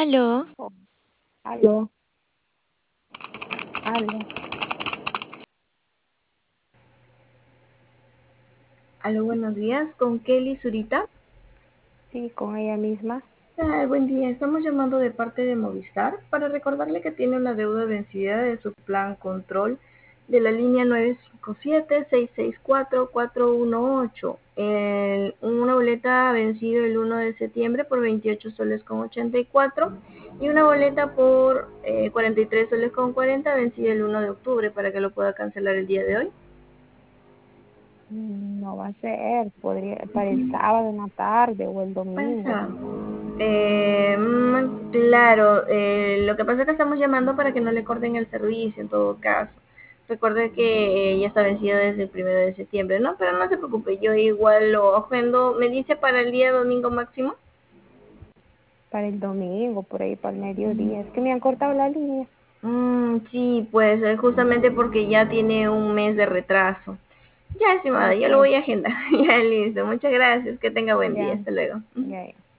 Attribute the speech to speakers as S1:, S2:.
S1: Aló,
S2: Oh, aló, aló.
S3: Aló, buenos días, con Kelly Zurita.
S2: Sí, con ella misma.
S3: Buen día, estamos llamando de parte de Movistar para recordarle que tiene una deuda vencida de su plan control de la línea 957-664-418. Una boleta vencido el 1 de septiembre por 28 soles con 84 y una boleta por 43 soles con 40 vencida el 1 de octubre para que lo pueda cancelar el día de hoy.
S2: No va a ser, podría para el sábado en la tarde o el domingo.
S3: Pasa. Claro, lo que pasa es que estamos llamando para que no le corten el servicio en todo caso. Recuerde que ya está vencido desde el 1 de septiembre, ¿no? Pero no se preocupe, yo igual lo agendo. ¿Me dice para el día domingo máximo?
S2: Para el domingo, por ahí, para el mediodía. Es que me han cortado la línea.
S3: Sí, pues justamente porque ya tiene un mes de retraso. Ya, estimada,
S2: Ok,
S3: ya lo voy a agendar. Ya listo, muchas gracias, que tenga buen día,
S2: ya,
S3: hasta luego.
S2: ya.